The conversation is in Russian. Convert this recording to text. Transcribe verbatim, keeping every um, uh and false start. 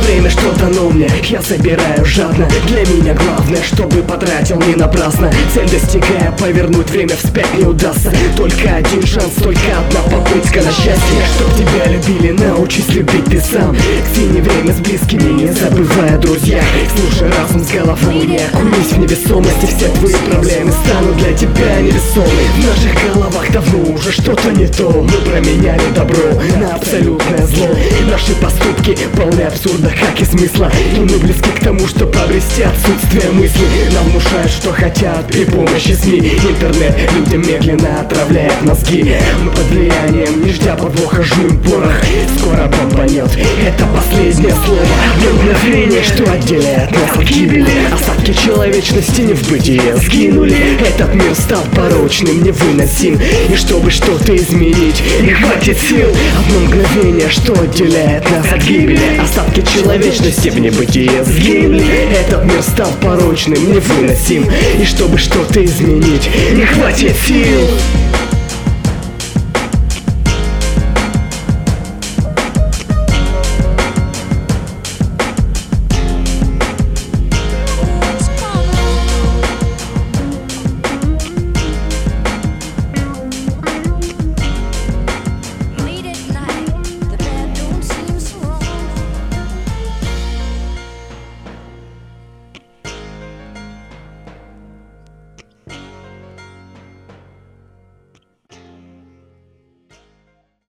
время, что дано мне, я забираю жадно. Для меня главное, чтобы потратил не напрасно. Цель достигая, повернуть время вспять не удастся. Только один шанс, только одна попытка на счастье. Чтоб тебя любили, научись любить ты сам. Цени время с близкими, не забывая друзья. Слушай разум с головой, не окунись в невесомость, и все твои проблемы станут для тебя невесомы. В наших головах давно уже что-то не то. Мы променяли добро на абсолютное зло. Наши поступки полны абсурда, как и смысла. И мы близки к тому, чтобы обрести отсутствие мысли. Нам внушают, что хотят при помощи СМИ. Интернет людям медленно отравляет мозги. Мы под влиянием, не ждя подвоха, жуем порох. Скоро бомбанет, это последнее слово. Мгновение, что отделяет нас от гибели. Остатки человечности не в бытие сгинули. Этот мир стал порочным, невыносим. И чтобы что-то изменить, не хватит сил. Одно мгновение, что отделяет нас от гибели. Остатки человечности в небытие сгинули. Этот мир стал порочным, невыносим. И чтобы что-то изменить, не хватит сил.